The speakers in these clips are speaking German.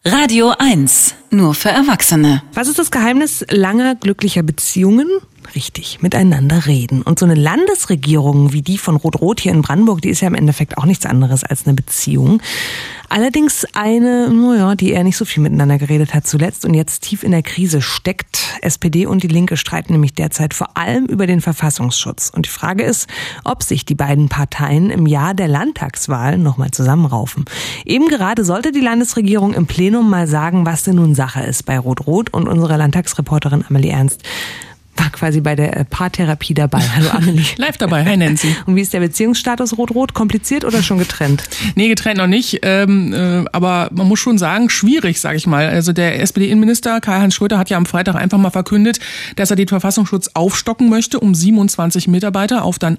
Radio 1, nur für Erwachsene. Was ist das Geheimnis langer, glücklicher Beziehungen? Richtig, miteinander reden. Und so eine Landesregierung wie die von Rot-Rot hier in Brandenburg, die ist ja im Endeffekt auch nichts anderes als eine Beziehung. Allerdings eine, die eher nicht so viel miteinander geredet hat zuletzt und jetzt tief in der Krise steckt. SPD und die Linke streiten nämlich derzeit vor allem über den Verfassungsschutz. Und die Frage ist, ob sich die beiden Parteien im Jahr der Landtagswahl nochmal zusammenraufen. Eben gerade sollte die Landesregierung im Plenum mal sagen, was denn nun Sache ist bei Rot-Rot, und unsere Landtagsreporterin Amelie Ernst war quasi bei der Paartherapie dabei. Hallo Amelie. Live dabei, hi Nancy. Und wie ist der Beziehungsstatus Rot-Rot? Kompliziert oder schon getrennt? Nee, getrennt noch nicht, aber man muss schon sagen, schwierig, sage ich mal. Also der SPD-Innenminister Karl-Heinz Schröter hat ja am Freitag einfach mal verkündet, dass er den Verfassungsschutz aufstocken möchte um 27 Mitarbeiter auf dann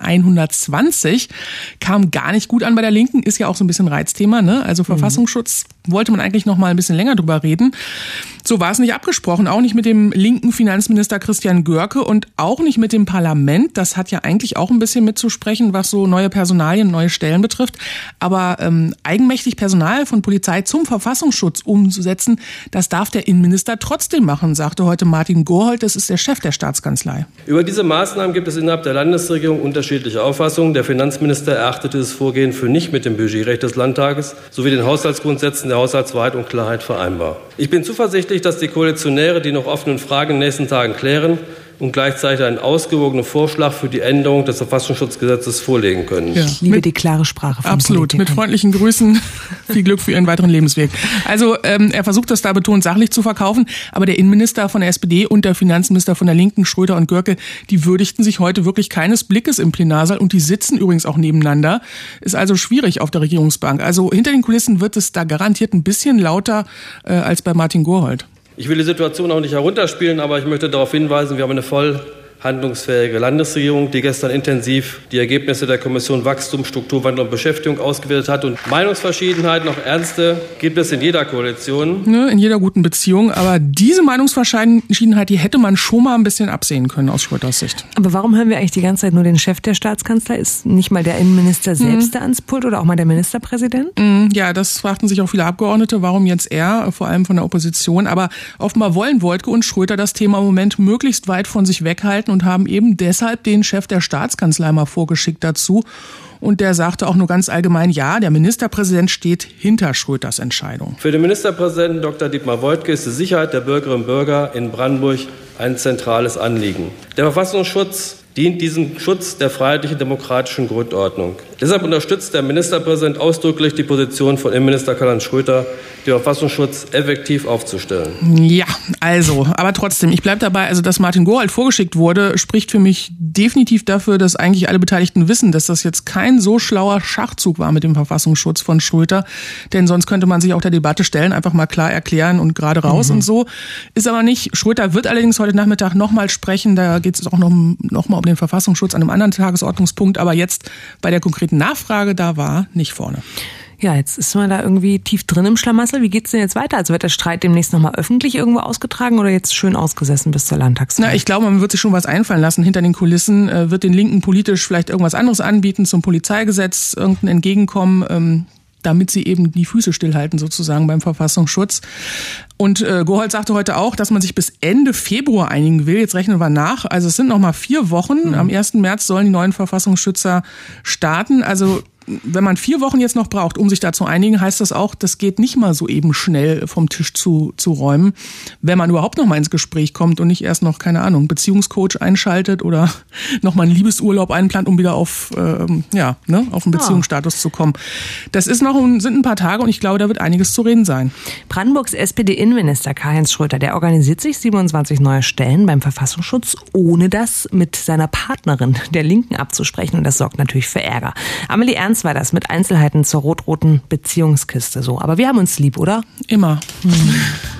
120. Kam gar nicht gut an bei der Linken, ist ja auch so ein bisschen Reizthema, ne? Also Verfassungsschutz wollte man eigentlich noch mal ein bisschen länger drüber reden. So war es nicht abgesprochen, auch nicht mit dem linken Finanzminister Christian Görke und auch nicht mit dem Parlament. Das hat ja eigentlich auch ein bisschen mitzusprechen, was so neue Personalien, neue Stellen betrifft. Aber eigenmächtig Personal von Polizei zum Verfassungsschutz umzusetzen, das darf der Innenminister trotzdem machen, sagte heute Martin Gorhold, das ist der Chef der Staatskanzlei. Über diese Maßnahmen gibt es innerhalb der Landesregierung unterschiedliche Auffassungen. Der Finanzminister erachtete dieses Vorgehen für nicht mit dem Budgetrecht des Landtages sowie den Haushaltsgrundsätzen der Haushaltswahrheit und Klarheit vereinbar. Ich bin zuversichtlich, dass die Koalitionäre die noch offenen Fragen in den nächsten Tagen klären und gleichzeitig einen ausgewogenen Vorschlag für die Änderung des Verfassungsschutzgesetzes vorlegen können. Ja, ich liebe die klare Sprache von Absolut, Politikern. mit freundlichen Grüßen, viel Glück für Ihren weiteren Lebensweg. Also er versucht das da betont sachlich zu verkaufen, aber der Innenminister von der SPD und der Finanzminister von der Linken, Schröter und Görke, die würdigten sich heute wirklich keines Blickes im Plenarsaal und die sitzen übrigens auch nebeneinander. Ist also schwierig auf der Regierungsbank. Also hinter den Kulissen wird es da garantiert ein bisschen lauter als bei Martin Gorhold. Ich will die Situation auch nicht herunterspielen, aber ich möchte darauf hinweisen, wir haben eine voll handlungsfähige Landesregierung, die gestern intensiv die Ergebnisse der Kommission Wachstum, Strukturwandel und Beschäftigung ausgewertet hat. Und Meinungsverschiedenheiten, auch ernste, gibt es in jeder Koalition. Ne, in jeder guten Beziehung. Aber diese Meinungsverschiedenheit, die hätte man schon mal ein bisschen absehen können aus Schröters Sicht. Aber warum hören wir eigentlich die ganze Zeit nur den Chef der Staatskanzlei? Ist nicht mal der Innenminister selbst da ans Pult oder auch mal der Ministerpräsident? Ja, das fragten sich auch viele Abgeordnete, warum jetzt er, vor allem von der Opposition. Aber offenbar wollen Woidke und Schröter das Thema im Moment möglichst weit von sich weghalten und haben eben deshalb den Chef der Staatskanzlei mal vorgeschickt dazu. Und der sagte auch nur ganz allgemein, ja, der Ministerpräsident steht hinter Schröters Entscheidung. Für den Ministerpräsidenten Dr. Dietmar Woidke ist die Sicherheit der Bürgerinnen und Bürger in Brandenburg ein zentrales Anliegen. Der Verfassungsschutz dient diesem Schutz der freiheitlichen demokratischen Grundordnung. Deshalb unterstützt der Ministerpräsident ausdrücklich die Position von Innenminister Karl-Heinz Schröter, den Verfassungsschutz effektiv aufzustellen. Ja, also, aber trotzdem, ich bleibe dabei, also dass Martin Gorhold vorgeschickt wurde, spricht für mich definitiv dafür, dass eigentlich alle Beteiligten wissen, dass das jetzt kein so schlauer Schachzug war mit dem Verfassungsschutz von Schröter, denn sonst könnte man sich auch der Debatte stellen, einfach mal klar erklären und gerade raus und so. Ist aber nicht. Schröter wird allerdings heute Nachmittag nochmal sprechen, da geht es auch noch mal um den Verfassungsschutz an einem anderen Tagesordnungspunkt, aber jetzt bei der konkreten Nachfrage, da war nicht vorne. Ja, jetzt ist man da irgendwie tief drin im Schlamassel. Wie geht's denn jetzt weiter? Also wird der Streit demnächst nochmal öffentlich irgendwo ausgetragen oder jetzt schön ausgesessen bis zur Landtagswahl? Na, ich glaube, man wird sich schon was einfallen lassen. Hinter den Kulissen wird den Linken politisch vielleicht irgendwas anderes anbieten zum Polizeigesetz, irgendein Entgegenkommen, damit sie eben die Füße stillhalten sozusagen beim Verfassungsschutz. Und Gorhold sagte heute auch, dass man sich bis Ende Februar einigen will. Jetzt rechnen wir nach. Also es sind noch mal 4 Wochen. Am 1. März sollen die neuen Verfassungsschützer starten. Also wenn man 4 Wochen jetzt noch braucht, um sich da zu einigen, heißt das auch, das geht nicht mal so eben schnell vom Tisch zu räumen, wenn man überhaupt noch mal ins Gespräch kommt und nicht erst noch, keine Ahnung, Beziehungscoach einschaltet oder noch mal einen Liebesurlaub einplant, um wieder auf einen Beziehungsstatus zu kommen. Das sind ein paar Tage und ich glaube, da wird einiges zu reden sein. Brandenburgs SPD-Innenminister Karl-Heinz Schröter, der organisiert sich 27 neue Stellen beim Verfassungsschutz, ohne das mit seiner Partnerin, der Linken, abzusprechen. Und das sorgt natürlich für Ärger. Amelie Ernst war das mit Einzelheiten zur rot-roten Beziehungskiste so. Aber wir haben uns lieb, oder? Immer.